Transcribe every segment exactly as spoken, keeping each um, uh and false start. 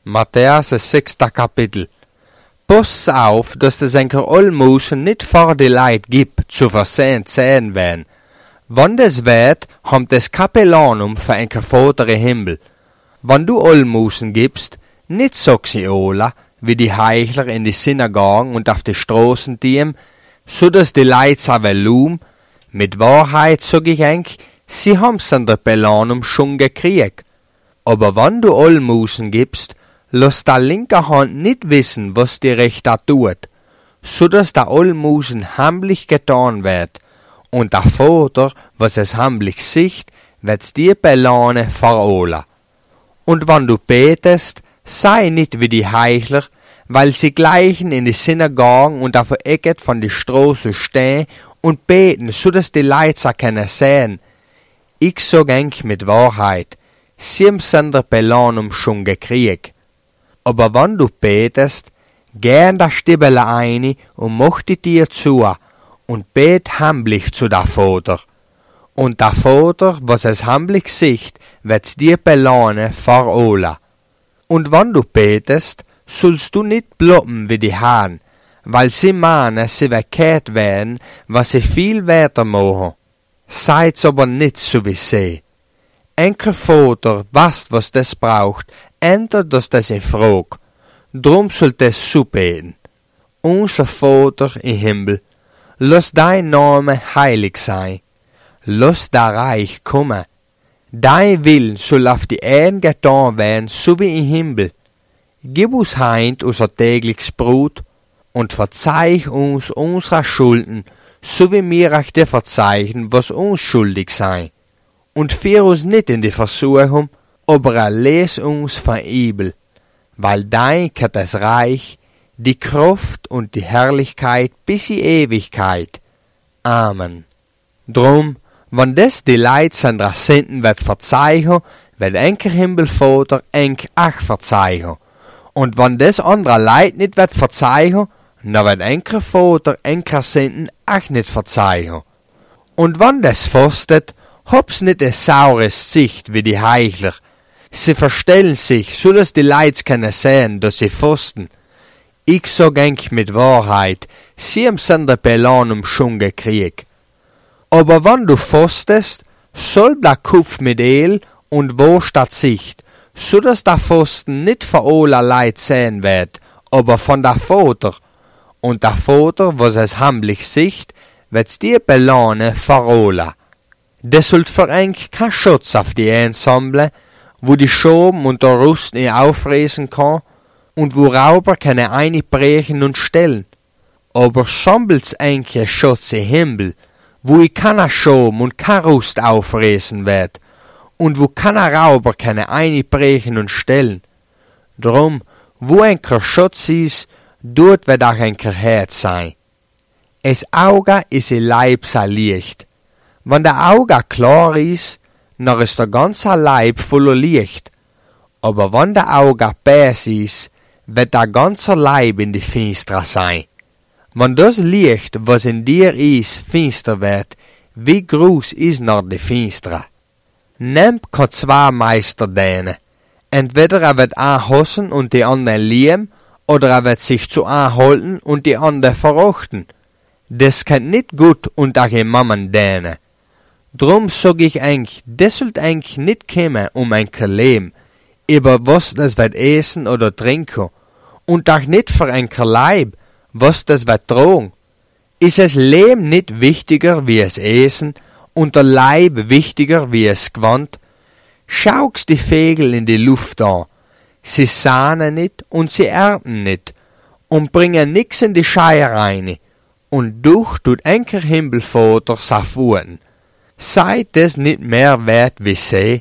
Matthäus sechster Kapitel. Pass auf, dass des enker Almosen nicht vor die Leid gibt, zu versehen zählen werden. Wann des wird, haben des Kapellanum für enker Vater im Himmel. Wann du Almosen gibst, nicht sag sie Ola, wie die Heichler in die Synagogen und auf die Straßen diem, so dass die Leid savelum, mit Wahrheit sag ich enk, sie haben's an der Belanum schon gekriegt. Aber wann du Almosen gibst, lass der linke Hand nicht wissen, was die rechte tut, so dass der Almosen heimlich getan wird, und der Vater, was es heimlich sieht, wird's dir belahne verola. Und wann du betest, sei nicht wie die Heichler, weil sie gleichen in die Synagogen und auf der Ecke von die Straße stehen und beten, so dass die Leute können sehen. Ich sag enk mit Wahrheit, sie haben der Belanum schon gekriegt. Aber wann du betest, geh in der Stibele ein und mach die dir zu und bet heimlich zu der Vater. Und der Vater, was es heimlich sieht, wird's dir belahne verola. Und wann du betest, sollst du nicht bloppen wie die Hahn, weil sie meinen, sie verkehrt werden, was sie viel weiter machen. Seid's aber nicht so wie sie. Enker Vater weißt, was das braucht, ändert das das in Frage. Drum sollt es so beten. Unser Vater im Himmel, lass dein Name heilig sein. Lass dein Reich kommen. Dein Willen soll auf die Erden getan werden, so wie im Himmel. Gib uns heint unser tägliches Brot und verzeih uns unsere Schulden, so wie wir euch dir verzeichnen, was uns schuldig sei. Und führ uns nicht in die Versuchung, aber erlös uns von Übel, weil dein ist das Reich, die Kraft und die Herrlichkeit bis in Ewigkeit. Amen. Drum, wenn des die Leid seiner Sünden wird verzeihen, wird enker Himmelvater enk ach verzeihen. Und wenn des anderer Leid nicht wird verzeihen, na wird enker Vater enker Sünden ach nicht verzeihen. Und wenn des fastet, hab's nicht es saures Sicht wie die Heichler. Sie verstellen sich, so dass die Leute können sehen, dass sie fasten. Ich sag enk mit Wahrheit, sie haben der Belanum schon gekriegt. Aber wenn du fastest, soll der Kopf mit El und wo statt Sicht, so dass der Fasten nicht von aller Leid sehen wird, aber von der Vater. Und der Vater, was es heimlich sieht, wird's dir belahne verola. Das sollt für enk kein Schutz auf die Ensemble, wo die Schoben und der Rust nicht aufreißen kann und wo Rauber keine einbrechen und stellen. Aber sammelt's enke Schutz im Himmel, wo ich keiner Schoben und kein Rust aufreißen wird und wo keiner Rauber keine einbrechen und stellen. Drum, wo enker Schutz ist, dort wird auch enker Herz sein. Es Auge ist ihr Leib sein Licht. Wenn der Auge klar ist, dann ist der ganze Leib voller Licht. Aber wenn der Auge bös ist, wird der ganze Leib in die Finstere sein. Wenn das Licht, was in dir ist, finster wird, wie groß ist noch die Finstere? Nehmt kann zwei Meister dienen. Entweder er wird anhassen und die anderen lieben, oder er wird sich zu anhalten und die anderen verachten. Das kann nicht gut und auch im Mammen dienen. Drum sag ich enk, das sollt enk nicht kommen um enker Leben, über was das wird essen oder trinken, und auch nicht für enker Leib, was das wird drohen. Ist es Leben nicht wichtiger wie es Essen, und der Leib wichtiger wie es Gewand? Schau's die Vögel in die Luft an, sie sahnen nicht und sie ernten nicht, und bringen nix in die Scheier rein, und durch tut enker Himmelvater sa Futen. Seid es nicht mehr wert wie sie?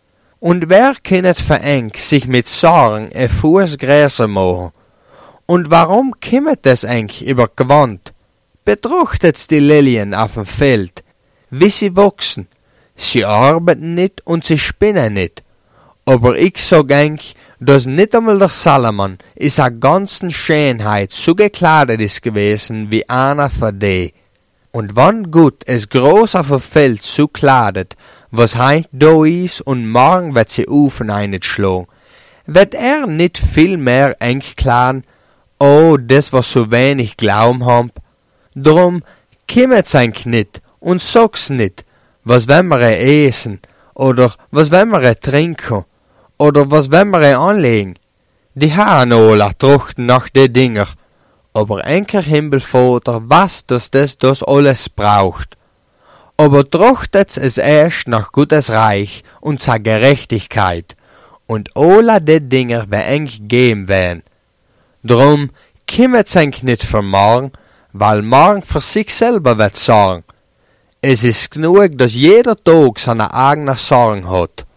Und wer kennet für enk sich mit Sorgen e Fuß größer machen? Und warum kimmet es enk über Gewand? Betrachtet's die Lilien auf dem Feld, wie sie wachsen. Sie arbeiten nicht und sie spinnen nicht. Aber ich sag enk, dass nicht einmal der Salomon is a ganzen Schönheit so gekleidet is gewesen wie einer von die. Und wann Gott es groß auf dem Feld so kleidet, was heint da is und morgen wird sie Ufen einschlagen, wird er nicht viel mehr enklan, oh, das was so wenig Glauben haben. Drum kümmert sein nicht und sag's nicht, was wenn wir essen, oder was wenn wir trinken, oder was wenn wir anlegen. Die haben alle trachten nach de Dinger, aber enker Himmelvater was, dass das das alles braucht. Aber trachtet's es erst nach Gottes Reich und zur Gerechtigkeit, und alle de Dinger wer eng geben werden. Drum kümmert sich nicht für morgen, weil morgen für sich selber wird sorgen. Es ist genug, dass jeder Tag seine eigene Sorgen hat.